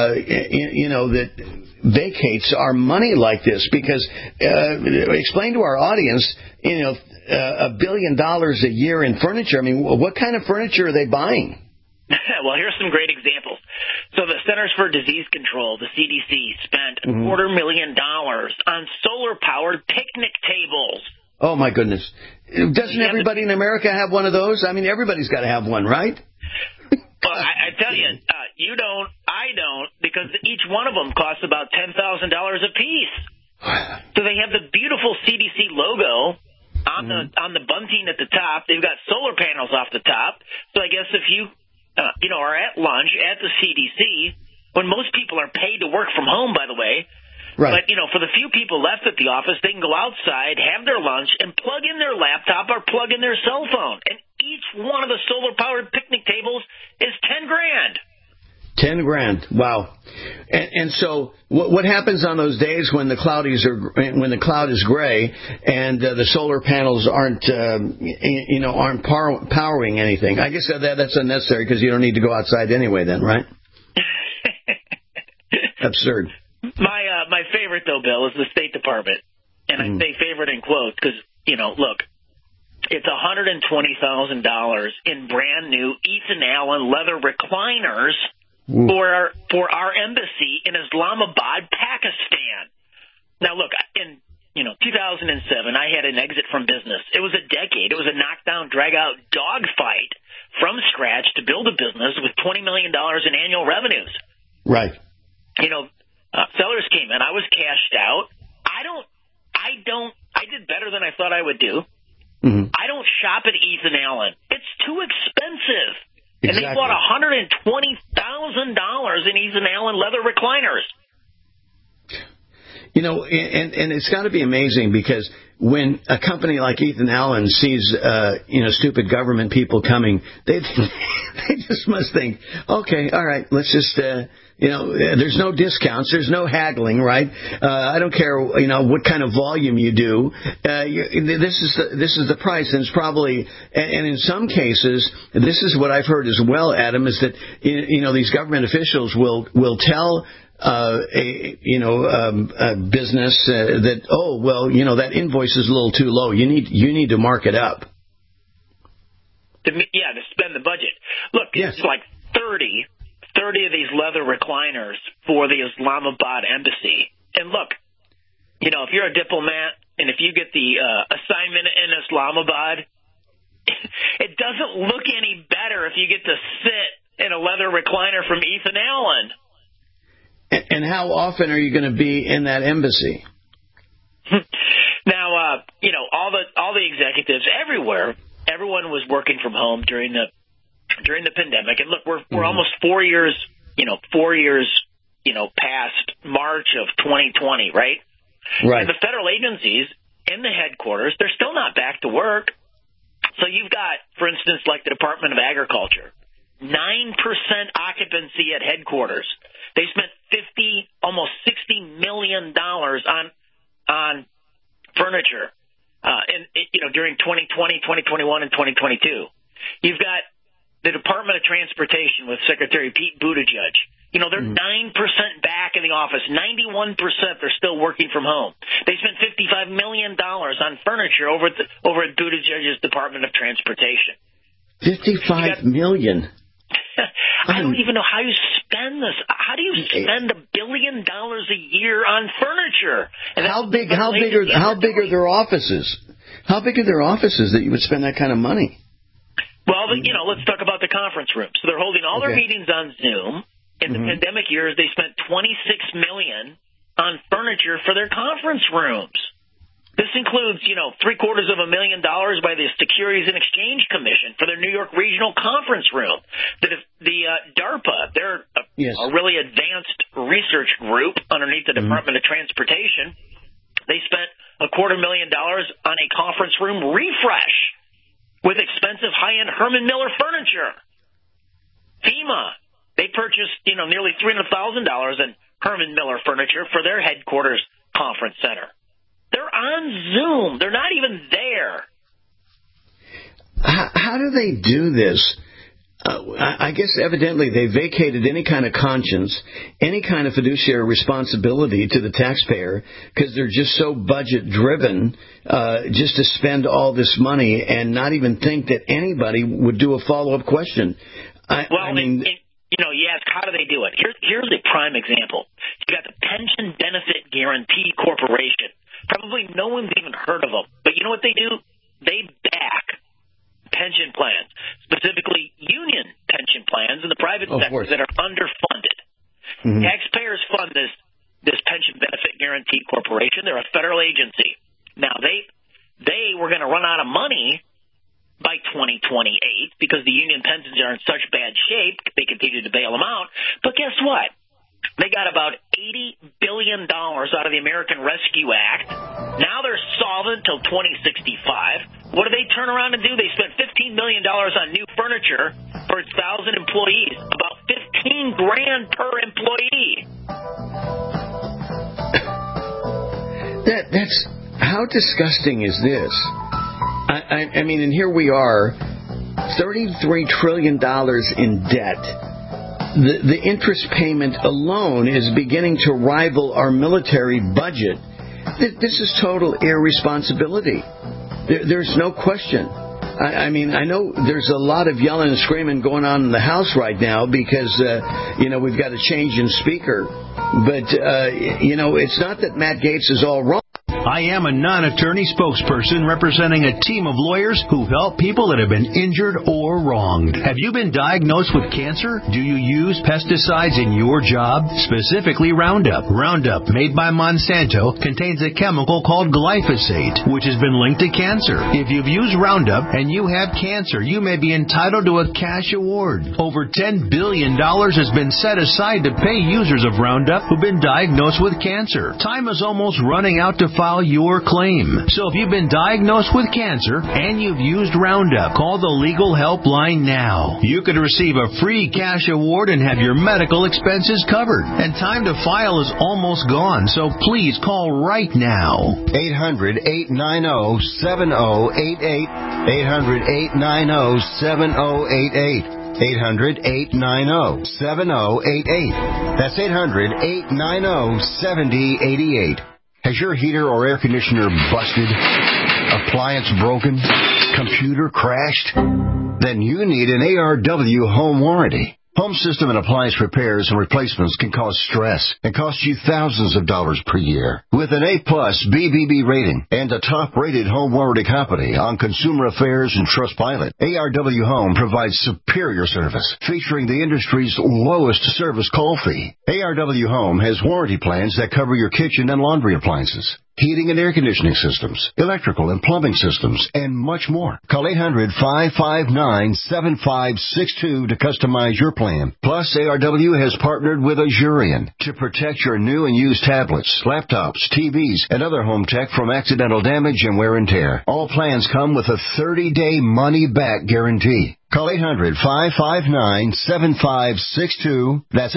that vacates our money like this. Because explain to our audience, $1 billion a year in furniture. I mean, what kind of furniture are they buying? Well, here's some great examples. So the Centers for Disease Control, the CDC, spent $250,000 on solar-powered picnic tables. Oh, my goodness. Doesn't everybody in America have one of those? I mean, everybody's got to have one, right? Well, I tell you, you don't, I don't, because each one of them costs about $10,000 a piece. So they have the beautiful CDC logo on the bunting at the top. They've got solar panels off the top. So I guess if you are at lunch at the CDC, when most people are paid to work from home, by the way. Right. But, for the few people left at the office, they can go outside, have their lunch, and plug in their laptop or plug in their cell phone. And each one of the solar-powered picnic tables is $10,000. $10,000. Wow. And so what happens on those days when the cloud is gray and the solar panels aren't powering anything? I guess that's unnecessary because you don't need to go outside anyway then, right? Absurd. My favorite, though, Bill, is the State Department. And I say favorite in quotes because, look, it's $120,000 in brand new Ethan Allen leather recliners for our embassy in Islamabad, Pakistan. Now, look, in 2007, I had an exit from business. It was a decade. It was a knockdown, drag-out dogfight from scratch to build a business with $20 million in annual revenues. Right. Sellers came in. I was cashed out. I did better than I thought I would do. I don't shop at Ethan Allen. It's too expensive. Exactly. And they bought $120,000 in Ethan Allen leather recliners. And it's got to be amazing because when a company like Ethan Allen sees, stupid government people coming, they just must think, okay, all right, let's just, there's no discounts, there's no haggling, right? I don't care, what kind of volume you do. This is the price, and it's probably, and in some cases, this is what I've heard as well, Adam, is that, these government officials will tell a business that, that invoice is a little too low. You need to mark it up. To spend the budget. Look, It's like 30 of these leather recliners for the Islamabad embassy. And look, if you're a diplomat and if you get the assignment in Islamabad, it doesn't look any better if you get to sit in a leather recliner from Ethan Allen. And how often are you going to be in that embassy? Now, all the executives everywhere, everyone was working from home during the pandemic. And look, we're almost 4 years past March of 2020, right? Right. And the federal agencies in the headquarters, they're still not back to work. So you've got, for instance, like the Department of Agriculture, 9% occupancy at headquarters. They spent almost $60 million on furniture, during 2020, 2021, and 2022. You've got the Department of Transportation with Secretary Pete Buttigieg. They're 9% back in the office. 91% they're still working from home. They spent $55 million on furniture over at Buttigieg's Department of Transportation. $55 million. I don't even know how you spend this. How do you spend $1 billion a year on furniture? And how big are their offices? How big are their offices that you would spend that kind of money? Well, let's talk about the conference rooms. So they're holding all their meetings on Zoom. In the pandemic years, they spent $26 million on furniture for their conference rooms. This includes, $750,000 by the Securities and Exchange Commission for their New York Regional Conference Room. The DARPA, they're a really advanced research group underneath the Department of Transportation. They spent $250,000 on a conference room refresh with expensive high-end Herman Miller furniture. FEMA, they purchased, nearly $300,000 in Herman Miller furniture for their headquarters conference center. They're on Zoom. They're not even there. How do they do this? I guess evidently they vacated any kind of conscience, any kind of fiduciary responsibility to the taxpayer, because they're just so budget-driven just to spend all this money and not even think that anybody would do a follow-up question. You ask, how do they do it? Here's a prime example. You got the Pension Benefit Guaranty Corporation. Probably no one's even heard of them. But you know what they do? They back pension plans, specifically union pension plans in the private sector that are underfunded. Taxpayers fund this Pension Benefit Guaranty Corporation. They're a federal agency. Now, they were going to run out of money by 2028 because the union pensions are in such bad shape, they continue to bail them out. But guess what? They got about $80 billion out of the American Rescue Act. Now they're solvent till 2065. What do they turn around and do? They spent $15 million on new furniture for its 1,000 employees, about $15,000 per employee. That's how disgusting is this? I mean, and here we are, $33 trillion in debt. The interest payment alone is beginning to rival our military budget. This is total irresponsibility. There's no question. I mean, I know there's a lot of yelling and screaming going on in the House right now because, we've got a change in speaker. But, it's not that Matt Gaetz is all wrong. I am a non-attorney spokesperson representing a team of lawyers who help people that have been injured or wronged. Have you been diagnosed with cancer? Do you use pesticides in your job? Specifically Roundup. Roundup, made by Monsanto, contains a chemical called glyphosate, which has been linked to cancer. If you've used Roundup and you have cancer, you may be entitled to a cash award. Over $10 billion has been set aside to pay users of Roundup who've been diagnosed with cancer. Time is almost running out to file your claim. So if you've been diagnosed with cancer and you've used Roundup, call the legal helpline now. You could receive a free cash award and have your medical expenses covered. And time to file is almost gone, so please call right now. 800-890-7088. 800-890-7088. 800-890-7088. That's 800-890-7088. Has your heater or air conditioner busted? Appliance broken? Computer crashed? Then you need an ARW home warranty. Home system and appliance repairs and replacements can cause stress and cost you thousands of dollars per year. With an A-plus BBB rating and a top-rated home warranty company on Consumer Affairs and Trustpilot, ARW Home provides superior service, featuring the industry's lowest service call fee. ARW Home has warranty plans that cover your kitchen and laundry appliances, heating and air conditioning systems, electrical and plumbing systems, and much more. Call 800-559-7562 to customize your plan. Plus, ARW has partnered with Azurion to protect your new and used tablets, laptops, TVs, and other home tech from accidental damage and wear and tear. All plans come with a 30-day money-back guarantee. Call 800-559-7562. That's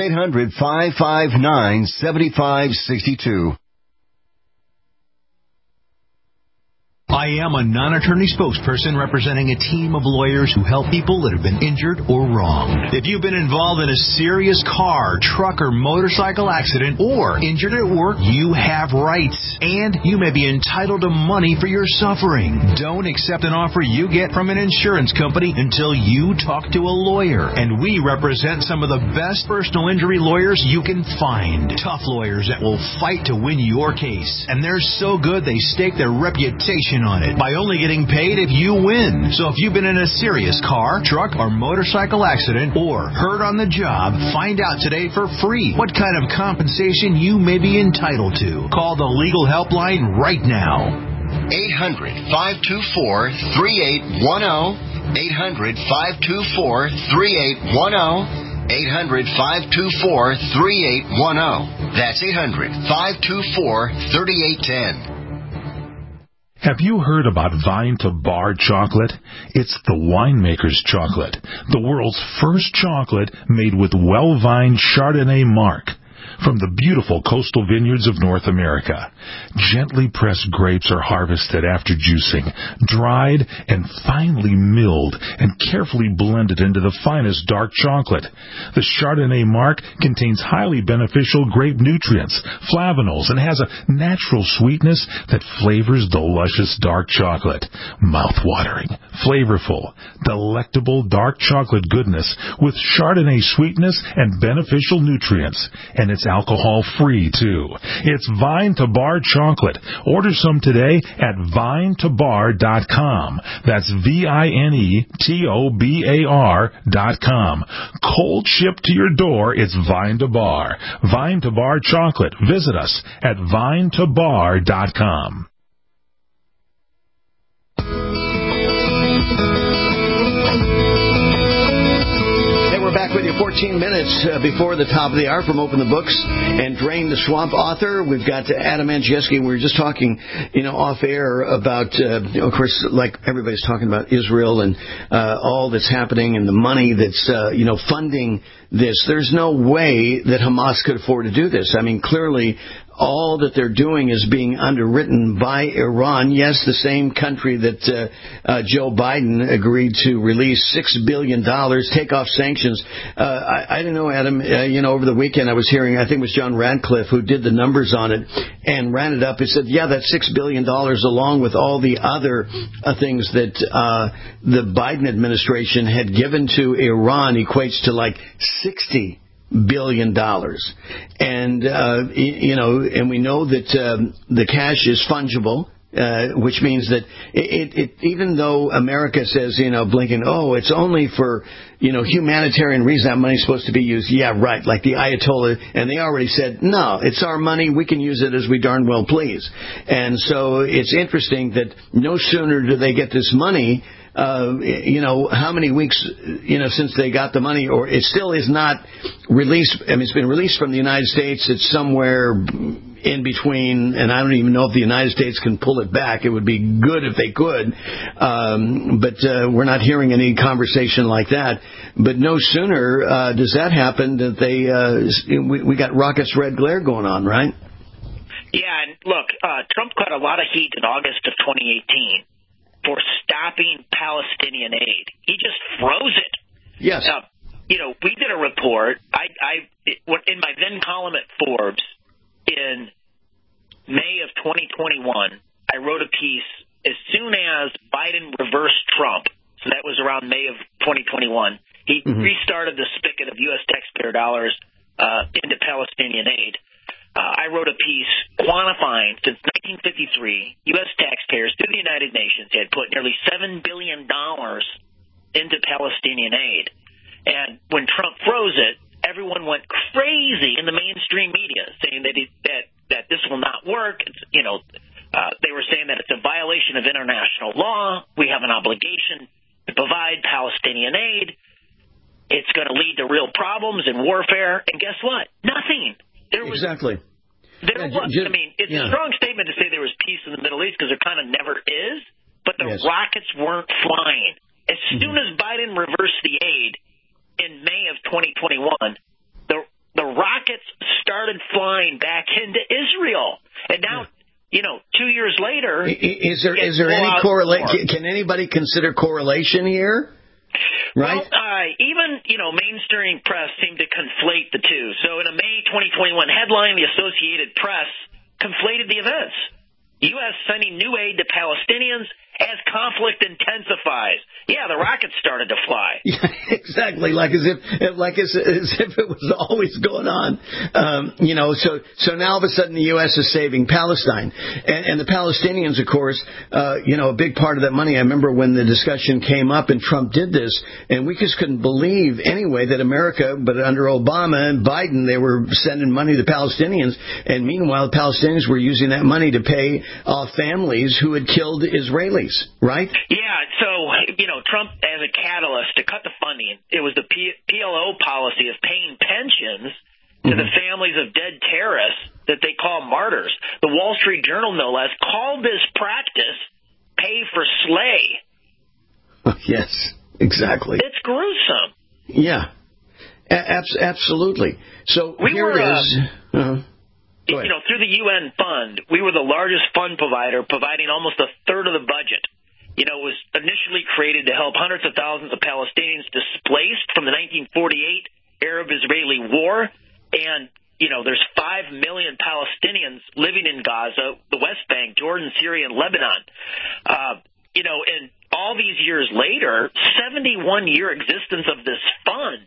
800-559-7562. I am a non-attorney spokesperson representing a team of lawyers who help people that have been injured or wronged. If you've been involved in a serious car, truck, or motorcycle accident or injured at work, you have rights, and you may be entitled to money for your suffering. Don't accept an offer you get from an insurance company until you talk to a lawyer. And we represent some of the best personal injury lawyers you can find. Tough lawyers that will fight to win your case. And they're so good they stake their reputation on it by only getting paid if you win. So if you've been in a serious car, truck, or motorcycle accident or hurt on the job, find out today for free what kind of compensation you may be entitled to. Call the legal helpline right now. 800-524-3810. 800-524-3810. 800-524-3810. That's 800-524-3810. Have you heard about Vine to Bar chocolate? It's the winemaker's chocolate, the world's first chocolate made with well-vined Chardonnay marc from the beautiful coastal vineyards of North America. Gently pressed grapes are harvested after juicing, dried and finely milled and carefully blended into the finest dark chocolate. The Chardonnay marc contains highly beneficial grape nutrients, flavanols, and has a natural sweetness that flavors the luscious dark chocolate. Mouth-watering, flavorful, delectable dark chocolate goodness with Chardonnay sweetness and beneficial nutrients. And it's alcohol-free, too. It's Vine to Bar chocolate. Order some today at vinetobar.com. That's VINETOBAR.com. Cold shipped to your door, it's Vine to Bar. Vine to Bar chocolate. Visit us at vinetobar.com. Back with you 14 minutes before the top of the hour from Open the Books and Drain the Swamp author. We've got Adam Andrzejewski. We were just talking, off air about, of course, like everybody's talking about Israel and all that's happening and the money that's, funding this. There's no way that Hamas could afford to do this. I mean, clearly, all that they're doing is being underwritten by Iran. Yes, the same country that Joe Biden agreed to release $6 billion, take off sanctions. I don't know, Adam, over the weekend I was hearing, I think it was John Radcliffe who did the numbers on it and ran it up. He said, yeah, that $6 billion along with all the other things that the Biden administration had given to Iran equates to like $60 billion. And, and we know that the cash is fungible, which means that even though America says, Blinken, it's only for, humanitarian reasons that money's supposed to be used. Yeah, right. Like the Ayatollah. And they already said, no, it's our money. We can use it as we darn well please. And so it's interesting that no sooner do they get this money, how many weeks, since they got the money, or it still is not released. I mean, it's been released from the United States. It's somewhere in between, and I don't even know if the United States can pull it back. It would be good if they could, but we're not hearing any conversation like that. But no sooner does that happen that we got rockets red glare going on, right? Yeah, and look, Trump got a lot of heat in August of 2018 for stopping Palestinian aid. He just froze it. Yes. We did a report. In my then column at Forbes in May of 2021, I wrote a piece as soon as Biden reversed Trump. So that was around May of 2021. He restarted the spigot of U.S. taxpayer dollars into Palestinian aid. I wrote a piece quantifying since 1953, U.S. taxpayers through the United Nations had put nearly $7 billion into Palestinian aid. And when Trump froze it, everyone went crazy in the mainstream media saying that this will not work. They were saying that it's a violation of international law. We have an obligation to provide Palestinian aid. It's going to lead to real problems and warfare. And guess what? Nothing. Exactly. It's a strong statement to say there was peace in the Middle East because there kind of never is, but the rockets weren't flying. As soon as Biden reversed the aid in May of 2021, the rockets started flying back into Israel. And now, 2 years later, is there any correlation? Can anybody consider correlation here? Right. Well, even mainstream press seem to conflate the two. So in a May 2021 headline, the Associated Press conflated the events. U.S. sending new aid to Palestinians as conflict intensifies. Yeah, the rockets started to fly. Yeah, exactly, like as if it was always going on. So now all of a sudden the U.S. is saving Palestine, and the Palestinians, of course, a big part of that money. I remember when the discussion came up and Trump did this, and we just couldn't believe anyway that America, but under Obama and Biden, they were sending money to Palestinians, and meanwhile the Palestinians were using that money to pay off families who had killed Israelis. Right? Yeah, so, Trump, as a catalyst to cut the funding, it was the PLO policy of paying pensions to the families of dead terrorists that they call martyrs. The Wall Street Journal, no less, called this practice pay for slay. Yes, exactly. It's gruesome. Yeah, absolutely. So here it is. Through the UN fund, we were the largest fund provider, providing almost a third of the budget. It was initially created to help hundreds of thousands of Palestinians displaced from the 1948 Arab-Israeli war. And, there's 5 million Palestinians living in Gaza, the West Bank, Jordan, Syria, and Lebanon. And all these years later, 71-year existence of this fund,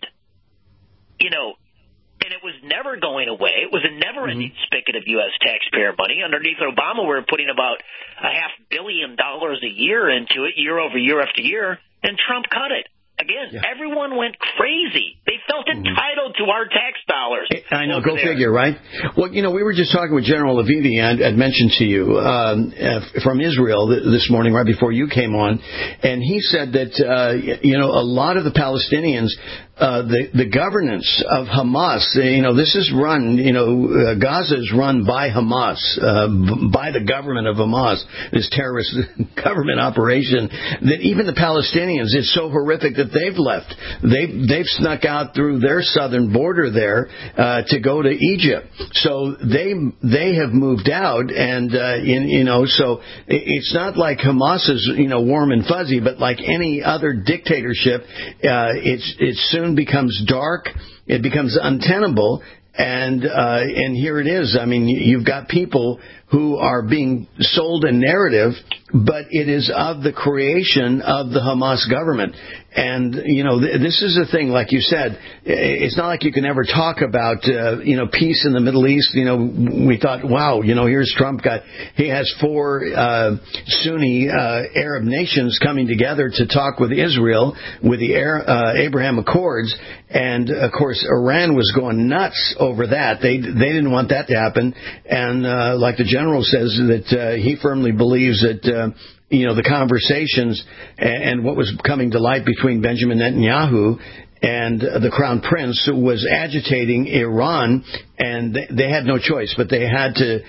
and it was never going away. It was a never-ending spigot of U.S. taxpayer money. Underneath Obama, we were putting about $500 million a year into it, year over year after year, and Trump cut it. Again, everyone went crazy. They felt entitled to our tax dollars. I know, go figure, right? Well, we were just talking with General Avivi, and I'd mentioned to you, from Israel this morning, right before you came on, and he said that, a lot of the Palestinians, the governance of Hamas, this is run, Gaza is run by Hamas, by the government of Hamas, this terrorist government operation, that even the Palestinians, it's so horrific that they've left. They've snuck out through their southern border there to go to Egypt. So they have moved out, and so it's not like Hamas is warm and fuzzy, but like any other dictatorship, it soon becomes dark. It becomes untenable. And here it is. I mean, you've got people who are being sold a narrative, but it is of the creation of the Hamas government. And, this is the thing, like you said, it's not like you can ever talk about, peace in the Middle East. We thought, wow, here's Trump he has 4 Sunni Arab nations coming together to talk with Israel with the Abraham Accords. And, of course, Iran was going nuts over that. They didn't want that to happen. And like the general says, that he firmly believes that the conversations and what was coming to light between Benjamin Netanyahu and the Crown Prince was agitating Iran, and they had no choice, but they had to,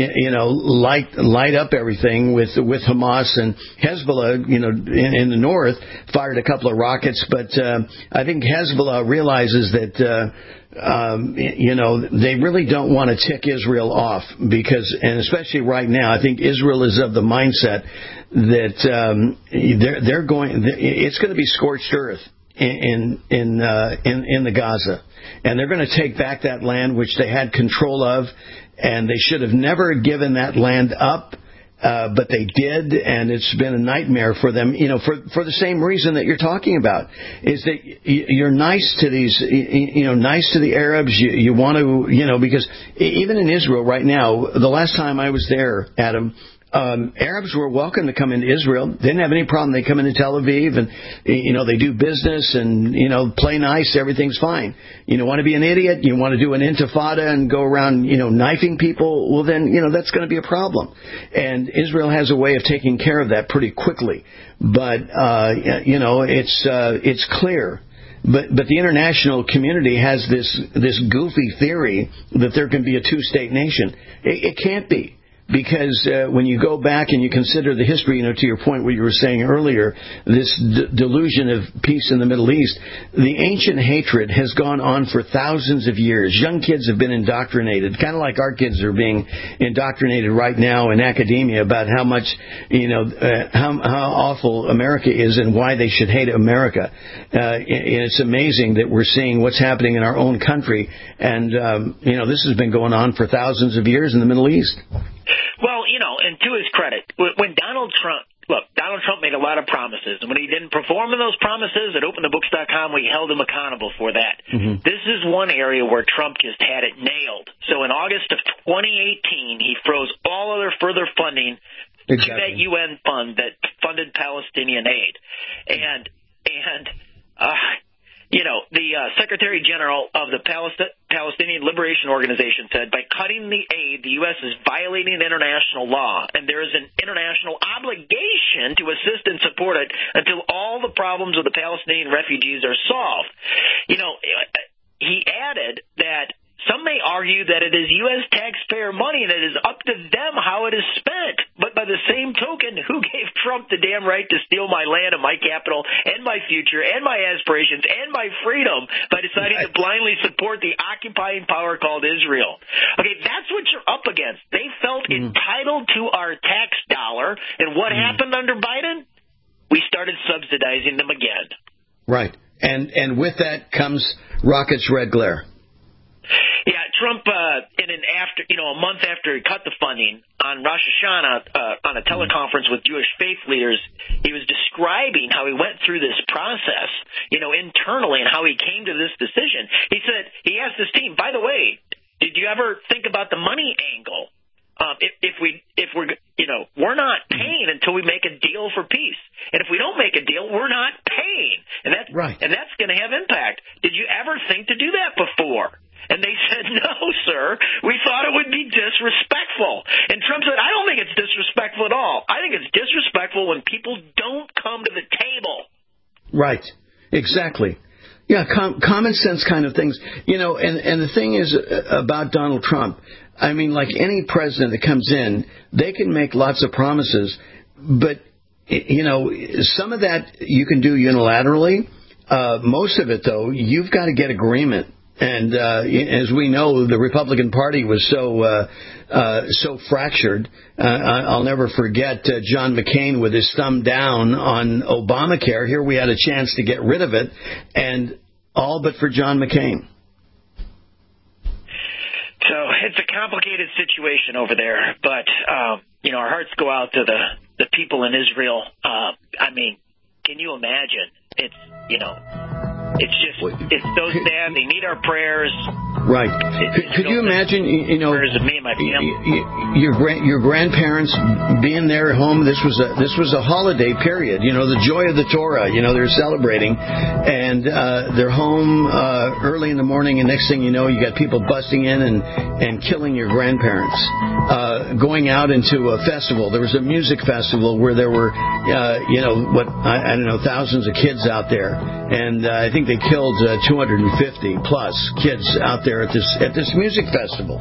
light up everything with Hamas. And Hezbollah, in the north, fired a couple of rockets, but I think Hezbollah realizes that they really don't want to tick Israel off, and especially right now, I think Israel is of the mindset that it's going to be scorched earth in the Gaza, and they're going to take back that land which they had control of, and they should have never given that land up. But they did, and it's been a nightmare for them, for the same reason that you're talking about, is that you're nice to these, nice to the Arabs. You want to, because even in Israel right now, the last time I was there, Adam, Arabs were welcome to come into Israel. They didn't have any problem. They come into Tel Aviv and, they do business and, play nice. Everything's fine. You want to be an idiot? You want to do an intifada and go around, knifing people? Well, then, that's going to be a problem. And Israel has a way of taking care of that pretty quickly. But, it's clear. But the international community has this goofy theory that there can be a 2-state nation. It can't be. because when you go back and you consider the history, to your point, what you were saying earlier, this delusion of peace in the Middle East, the ancient hatred has gone on for thousands of years. Young kids have been indoctrinated, kind of like our kids are being indoctrinated right now in academia about how much, how awful America is and why they should hate America. And it's amazing that we're seeing what's happening in our own country, and this has been going on for thousands of years in the Middle East. Well, and to his credit, when Donald Trump made a lot of promises, and when he didn't perform on those promises, at OpenTheBooks.com, we held him accountable for that. Mm-hmm. This is one area where Trump just had it nailed. So in August of 2018, he froze all other further funding to that UN fund that funded Palestinian aid. And the Secretary General of the Palestinian Liberation Organization said, by cutting the aid, the U.S. is violating international law, and there is an international obligation to assist and support it until all the problems of the Palestinian refugees are solved. He added that some may argue that it is U.S. taxpayer money and it is up to them how it is spent. But by the same token, who gave Trump the damn right to steal my land and my capital and my future and my aspirations and my freedom by deciding to blindly support the occupying power called Israel? Okay, that's what you're up against. They felt entitled to our tax dollar, and what happened under Biden? We started subsidizing them again. Right. And with that comes rockets red glare. Yeah, Trump, a month after he cut the funding on Rosh Hashanah, on a teleconference with Jewish faith leaders, he was describing how he went through this process, internally, and how he came to this decision. He said, he asked his team, by the way, did you ever think about the money angle? We're not paying until we make a deal for peace. And if we don't make a deal, we're not paying. And that's going to have impact. Did you ever think to do that before? And they said, no, sir. We thought it would be disrespectful. And Trump said, I don't think it's disrespectful at all. I think it's disrespectful when people don't come to the table. Right. Exactly. Yeah, common sense kind of things. And the thing is about Donald Trump, I mean, like any president that comes in, they can make lots of promises, but, some of that you can do unilaterally. Most of it, though, you've got to get agreement. And as we know, the Republican Party was so fractured. I'll never forget John McCain with his thumb down on Obamacare. Here we had a chance to get rid of it, and all but for John McCain. So it's a complicated situation over there, but our hearts go out to the people in Israel. Can you imagine? It's so sad. They need our prayers. Right. Could you imagine, prayers of me and my family. Your grandparents being there at home? This was a holiday period. The joy of the Torah. They're celebrating, and they're home early in the morning. And next thing you know, you got people busting in and killing your grandparents. Going out into a festival. There was a music festival where there were, thousands of kids out there, and I think they killed 250 plus kids out there at this music festival.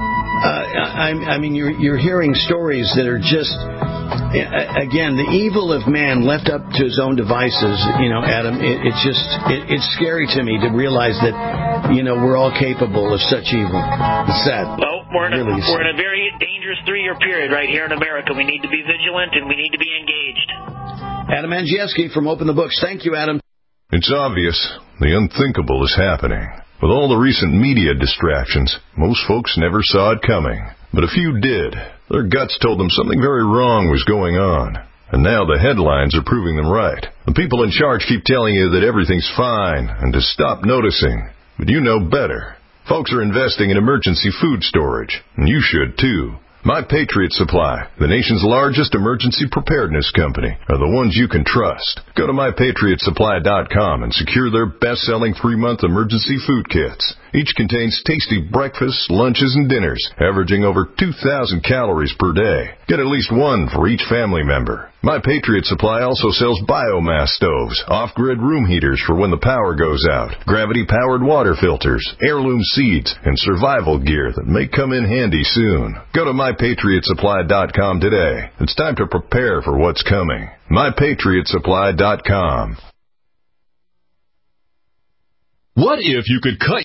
You're hearing stories that are just, again, the evil of man left up to his own devices. Adam, it's scary to me to realize that we're all capable of such evil. It's sad. Well, we're in a very dangerous 3-year period right here in America. We need to be vigilant and we need to be engaged. Adam Andrzejewski from Open the Books. Thank you, Adam. It's obvious the unthinkable is happening. With all the recent media distractions, most folks never saw it coming. But a few did. Their guts told them something very wrong was going on. And now the headlines are proving them right. The people in charge keep telling you that everything's fine and to stop noticing. But you know better. Folks are investing in emergency food storage, and you should too. My Patriot Supply, the nation's largest emergency preparedness company, are the ones you can trust. Go to MyPatriotSupply.com and secure their best-selling 3-month emergency food kits. Each contains tasty breakfasts, lunches, and dinners, averaging over 2,000 calories per day. Get at least one for each family member. My Patriot Supply also sells biomass stoves, off-grid room heaters for when the power goes out, gravity-powered water filters, heirloom seeds, and survival gear that may come in handy soon. Go to MyPatriotSupply.com today. It's time to prepare for what's coming. MyPatriotSupply.com. What if you could cut